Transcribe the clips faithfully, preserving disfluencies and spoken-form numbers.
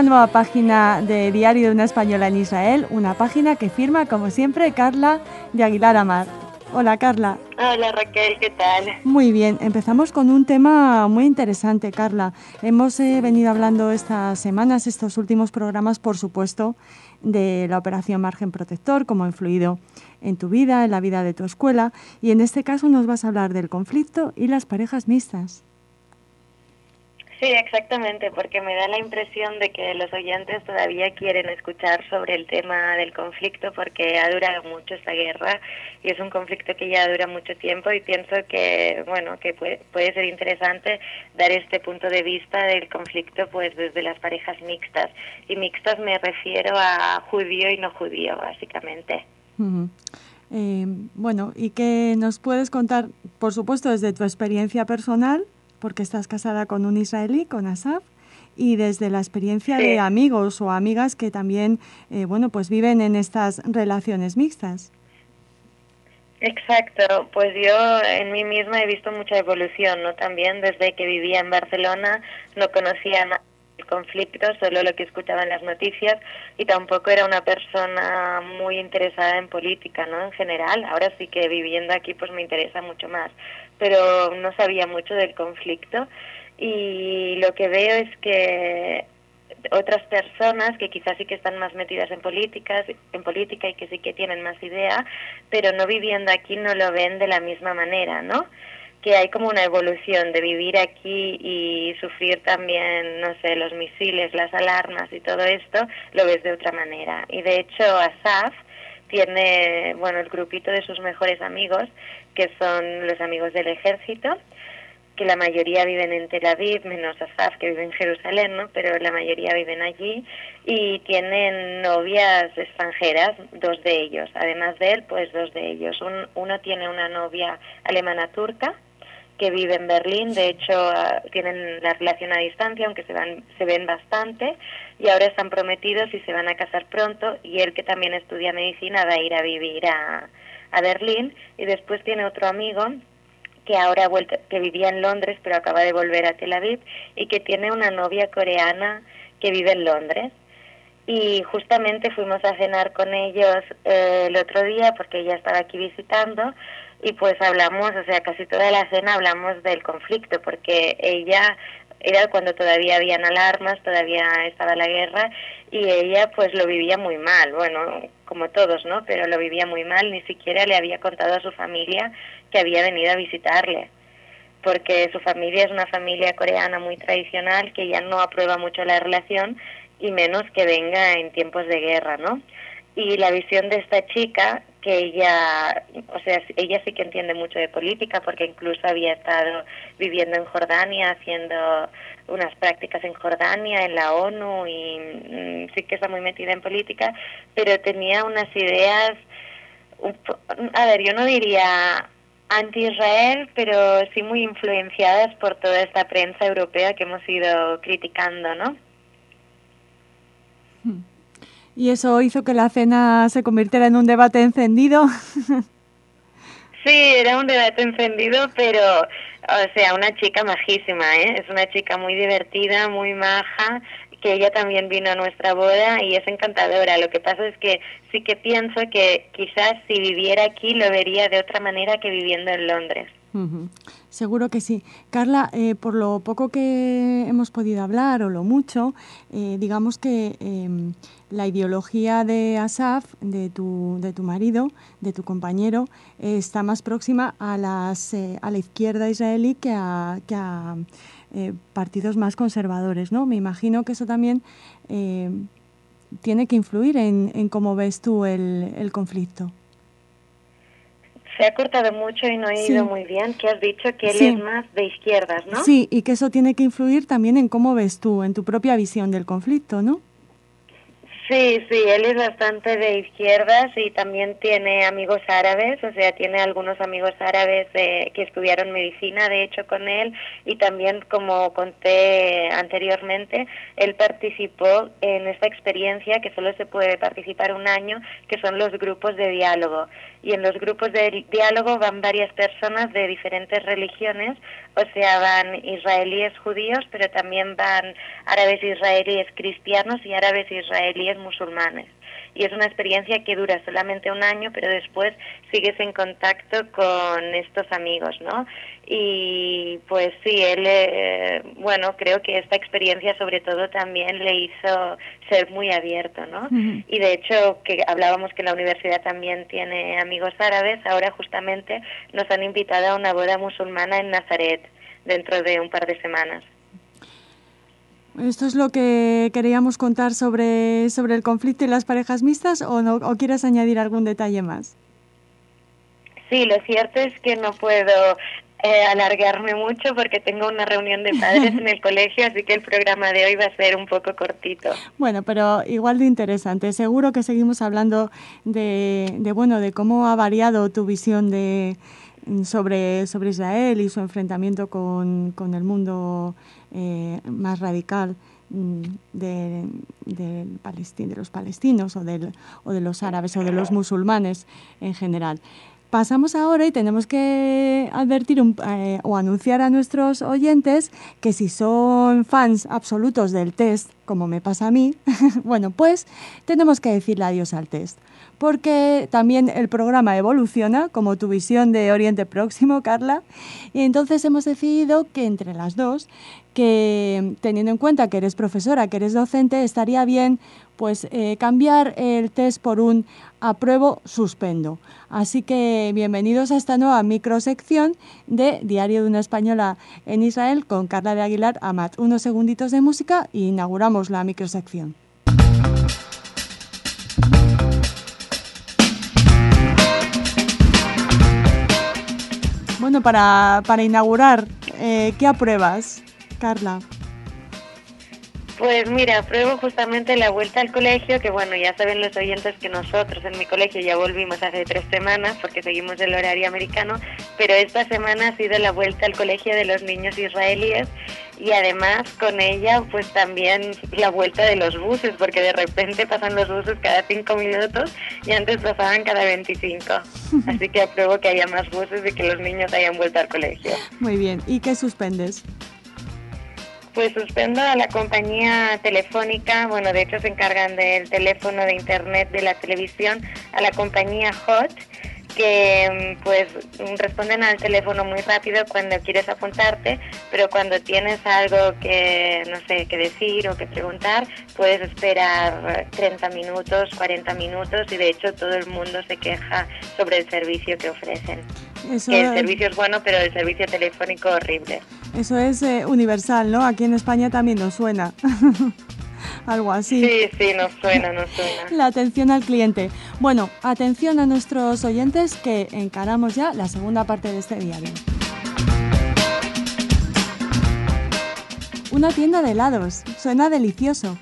una nueva página de Diario de una Española en Israel, una página que firma, como siempre, Carla de Aguilar Amar. Hola, Carla. Hola, Raquel, ¿qué tal? Muy bien, empezamos con un tema muy interesante, Carla. Hemos eh, venido hablando estas semanas, estos últimos programas, por supuesto, de la operación Margen Protector, cómo ha influido en tu vida, en la vida de tu escuela, y en este caso nos vas a hablar del conflicto y las parejas mixtas. Sí, exactamente, porque me da la impresión de que los oyentes todavía quieren escuchar sobre el tema del conflicto porque ha durado mucho esta guerra y es un conflicto que ya dura mucho tiempo y pienso que, bueno, que puede, puede ser interesante dar este punto de vista del conflicto pues desde las parejas mixtas. Y mixtas me refiero a judío y no judío, básicamente. Uh-huh. Eh, bueno, ¿y qué nos puedes contar, por supuesto, desde tu experiencia personal? Porque estás casada con un israelí, con Asaf, y desde la experiencia Sí. de amigos o amigas que también, eh, bueno, pues viven en estas relaciones mixtas. Exacto, pues yo en mí misma he visto mucha evolución, ¿no? También desde que vivía en Barcelona no conocía nada del conflicto, solo lo que escuchaba en las noticias y tampoco era una persona muy interesada en política, ¿no? En general, ahora sí que viviendo aquí pues me interesa mucho más, pero no sabía mucho del conflicto y lo que veo es que otras personas que quizás sí que están más metidas en políticas, en política y que sí que tienen más idea, pero no viviendo aquí no lo ven de la misma manera, ¿no? Que hay como una evolución de vivir aquí y sufrir también, no sé, los misiles, las alarmas y todo esto, lo ves de otra manera. Y de hecho Asaf tiene, bueno, el grupito de sus mejores amigos, que son los amigos del ejército, que la mayoría viven en Tel Aviv, menos Asaf, que vive en Jerusalén, ¿no? Pero la mayoría viven allí y tienen novias extranjeras, dos de ellos. Además de él, pues dos de ellos. Un, uno tiene una novia alemana turca que vive en Berlín, de hecho uh, tienen la relación a distancia, aunque se, van, se ven bastante, y ahora están prometidos y se van a casar pronto, y él, que también estudia medicina, va a ir a vivir a, a Berlín, y después tiene otro amigo que ahora ha vuelto, que vivía en Londres pero acaba de volver a Tel Aviv y que tiene una novia coreana que vive en Londres. Y justamente fuimos a cenar con ellos eh, el otro día porque ella estaba aquí visitando y pues hablamos, o sea, casi toda la cena hablamos del conflicto porque ella era cuando todavía habían alarmas, todavía estaba la guerra y ella pues lo vivía muy mal, bueno, como todos, ¿no? Pero lo vivía muy mal, ni siquiera le había contado a su familia que había venido a visitarle, porque su familia es una familia coreana muy tradicional que ya no aprueba mucho la relación y menos que venga en tiempos de guerra, ¿no? Y la visión de esta chica, que ella, o sea, ella sí que entiende mucho de política porque incluso había estado viviendo en Jordania, haciendo unas prácticas en Jordania, en la ONU y mm, sí que está muy metida en política, pero tenía unas ideas, a ver, yo no diría anti-Israel, pero sí muy influenciadas por toda esta prensa europea que hemos ido criticando, ¿no? ¿Y eso hizo que la cena se convirtiera en un debate encendido? Sí, era un debate encendido, pero, o sea, una chica majísima, ¿eh? Es una chica muy divertida, muy maja, que ella también vino a nuestra boda y es encantadora. Lo que pasa es que sí que pienso que quizás si viviera aquí lo vería de otra manera que viviendo en Londres. Uh-huh. Seguro que sí. Carla, eh, por lo poco que hemos podido hablar o lo mucho, eh, digamos que eh, la ideología de Asaf, de tu, de tu marido, de tu compañero, eh, está más próxima a, las, eh, a la izquierda israelí que a, que a eh, partidos más conservadores, ¿no? Me imagino que eso también eh, tiene que influir en, en cómo ves tú el, el conflicto. Se ha cortado mucho y no he Sí. oído muy bien, que has dicho que él Sí. es más de izquierdas, ¿no? Sí, y que eso tiene que influir también en cómo ves tú, en tu propia visión del conflicto, ¿no? Sí, sí, él es bastante de izquierdas y también tiene amigos árabes, o sea, tiene algunos amigos árabes eh, que estudiaron medicina, de hecho, con él, y también, como conté anteriormente, él participó en esta experiencia que solo se puede participar un año, que son los grupos de diálogo. Y en los grupos de diálogo van varias personas de diferentes religiones, o sea, van israelíes judíos, pero también van árabes israelíes cristianos y árabes israelíes musulmanes. Y es una experiencia que dura solamente un año, pero después sigues en contacto con estos amigos, ¿no? Y pues sí, él, eh, bueno, creo que esta experiencia sobre todo también le hizo ser muy abierto, ¿no? Uh-huh. Y de hecho, que hablábamos que la universidad también tiene amigos árabes, ahora justamente nos han invitado a una boda musulmana en Nazaret, dentro de un par de semanas. ¿Esto es lo que queríamos contar sobre, sobre el conflicto y las parejas mixtas o, no, o quieres añadir algún detalle más? Sí, lo cierto es que no puedo eh, alargarme mucho porque tengo una reunión de padres en el colegio, así que el programa de hoy va a ser un poco cortito. Bueno, pero igual de interesante. Seguro que seguimos hablando de, de bueno, de cómo ha variado tu visión de sobre, sobre Israel y su enfrentamiento con, con el mundo eh, más radical de, de, Palestin, de los palestinos o, del, o de los árabes o de los musulmanes en general. Pasamos ahora y tenemos que advertir un, eh, o anunciar a nuestros oyentes que si son fans absolutos del test, como me pasa a mí, bueno, pues tenemos que decirle adiós al test. Porque también el programa evoluciona, como tu visión de Oriente Próximo, Carla, y entonces hemos decidido que entre las dos, que teniendo en cuenta que eres profesora, que eres docente, estaría bien pues eh, cambiar el test por un apruebo, suspendo. Así que bienvenidos a esta nueva microsección de Diario de una Española en Israel con Carla de Aguilar Amat. Unos segunditos de música e inauguramos la microsección. Bueno, para, para inaugurar, eh, ¿qué apruebas, Carla? Pues mira, apruebo justamente la vuelta al colegio, que bueno, ya saben los oyentes que nosotros en mi colegio ya volvimos hace tres semanas porque seguimos el horario americano, pero esta semana ha sido la vuelta al colegio de los niños israelíes y además con ella pues también la vuelta de los buses, porque de repente pasan los buses cada cinco minutos y antes pasaban cada veinticinco. Así que apruebo que haya más buses y que los niños hayan vuelto al colegio. Muy bien, ¿y qué suspendes? Pues suspendo a la compañía telefónica, bueno, de hecho se encargan del teléfono de internet de la televisión, a la compañía Hot, que pues responden al teléfono muy rápido cuando quieres apuntarte, pero cuando tienes algo que, no sé, que decir o que preguntar, puedes esperar treinta minutos, cuarenta minutos y de hecho todo el mundo se queja sobre el servicio que ofrecen. Eso que el servicio es bueno, pero el servicio telefónico horrible. Eso es eh, universal, ¿no? Aquí en España también nos suena. Algo así. Sí, sí, nos suena, nos suena. La atención al cliente. Bueno, atención a nuestros oyentes que encaramos ya la segunda parte de este diario. Una tienda de helados. Suena delicioso.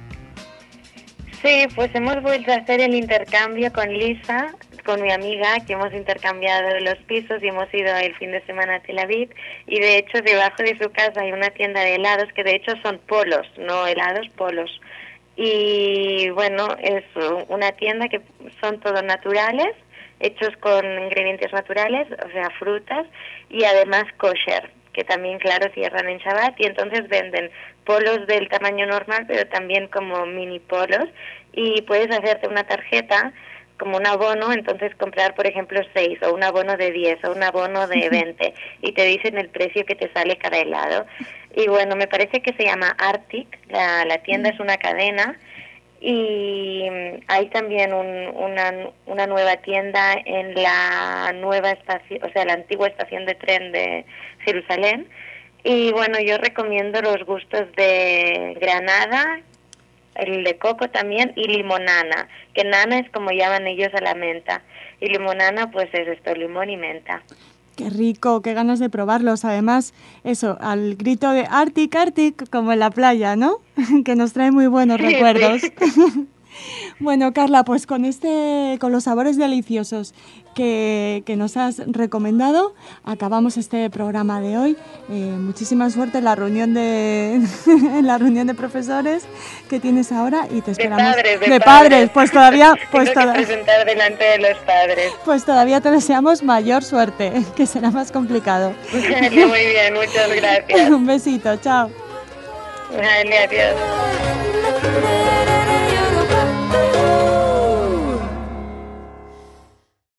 Sí, pues hemos vuelto a hacer el intercambio con Lisa, con mi amiga, que hemos intercambiado los pisos y hemos ido el fin de semana a Tel Aviv, y de hecho debajo de su casa hay una tienda de helados que de hecho son polos, no helados, polos. Y bueno, es una tienda que son todos naturales, hechos con ingredientes naturales, o sea, frutas, y además kosher, que también, claro, cierran en Shabbat, y entonces venden polos del tamaño normal, pero también como mini polos, y puedes hacerte una tarjeta como un abono, entonces comprar, por ejemplo, seis, o un abono de diez, o un abono de veinte, y te dicen el precio que te sale cada helado. Y bueno, me parece que se llama Arctic, la, la tienda es una cadena, y hay también un, una, una nueva tienda en la nueva estación, o sea, la antigua estación de tren de Jerusalén. Y bueno, yo recomiendo los gustos de granada, el de coco también, y limonana, que nana es como llaman ellos a la menta, y limonana pues es esto, limón y menta. Qué rico, qué ganas de probarlos. Además, eso, al grito de Arctic, Arctic, como en la playa, ¿no? Que nos trae muy buenos sí, recuerdos. Sí. Bueno, Carla, pues con este, con los sabores deliciosos que, que nos has recomendado, acabamos este programa de hoy. Eh, muchísima suerte en la reunión de en la reunión de profesores que tienes ahora y te esperamos. De padres, de, de padres. padres, pues todavía, pues Tengo toda, que presentar delante de los padres. Pues todavía te deseamos mayor suerte, que será más complicado. Vale, muy bien, muchas gracias. Un besito, chao. Vale, adiós.